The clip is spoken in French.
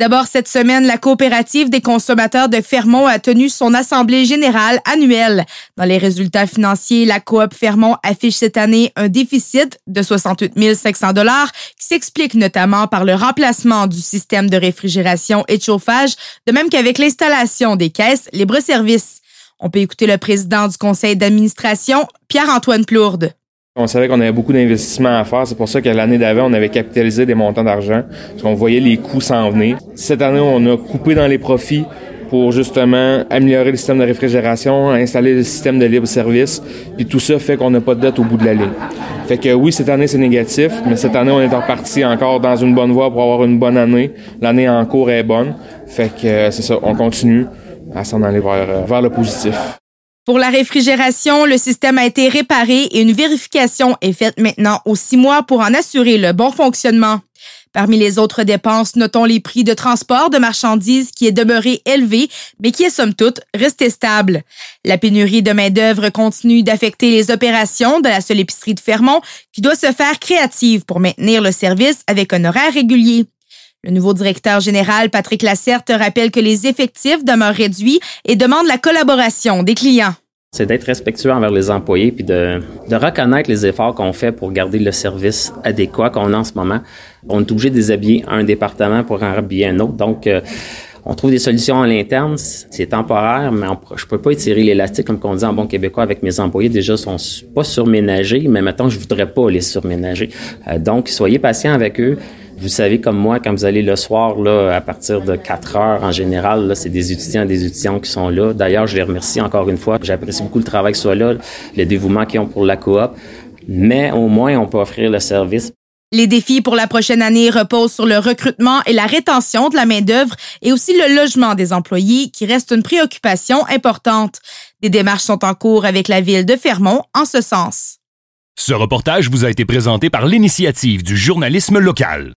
D'abord, cette semaine, la coopérative des consommateurs de Fermont a tenu son assemblée générale annuelle. Dans les résultats financiers, la coop Fermont affiche cette année un déficit de 68 500 $ qui s'explique notamment par le remplacement du système de réfrigération et de chauffage, de même qu'avec l'installation des caisses libre-service. On peut écouter le président du conseil d'administration, Pierre-Antoine Plourde. On savait qu'on avait beaucoup d'investissements à faire. C'est pour ça que l'année d'avant, on avait capitalisé des montants d'argent, parce qu'on voyait les coûts s'en venir. Cette année, on a coupé dans les profits pour justement améliorer le système de réfrigération, installer le système de libre-service. Puis tout ça fait qu'on n'a pas de dette au bout de la ligne. Fait que oui, cette année, c'est négatif, mais cette année, on est reparti encore dans une bonne voie pour avoir une bonne année. L'année en cours est bonne. Fait que c'est ça, on continue à s'en aller vers le positif. Pour la réfrigération, le système a été réparé et une vérification est faite maintenant aux 6 mois pour en assurer le bon fonctionnement. Parmi les autres dépenses, notons les prix de transport de marchandises qui est demeuré élevé, mais qui est somme toute resté stable. La pénurie de main-d'œuvre continue d'affecter les opérations de la seule épicerie de Fermont, qui doit se faire créative pour maintenir le service avec un horaire régulier. Le nouveau directeur général, Patrick Lacerte, rappelle que les effectifs demeurent réduits et demande la collaboration des clients. C'est d'être respectueux envers les employés puis de reconnaître les efforts qu'on fait pour garder le service adéquat qu'on a en ce moment. On est obligé de déshabiller un département pour en habiller un autre. Donc, on trouve des solutions à l'interne. C'est temporaire, mais je peux pas étirer l'élastique, comme on dit en bon québécois, avec mes employés. Déjà, sont pas surménagés, mais maintenant, je voudrais pas les surménager. Donc, soyez patients avec eux. Vous savez, comme moi, quand vous allez le soir, là, à partir de 4 heures, en général, là, c'est des étudiants et des étudiantes qui sont là. D'ailleurs, je les remercie encore une fois. J'apprécie beaucoup le travail qu'ils soient là, le dévouement qu'ils ont pour la coop. Mais au moins, on peut offrir le service. Les défis pour la prochaine année reposent sur le recrutement et la rétention de la main-d'œuvre et aussi le logement des employés qui reste une préoccupation importante. Des démarches sont en cours avec la ville de Fermont en ce sens. Ce reportage vous a été présenté par l'Initiative du journalisme local.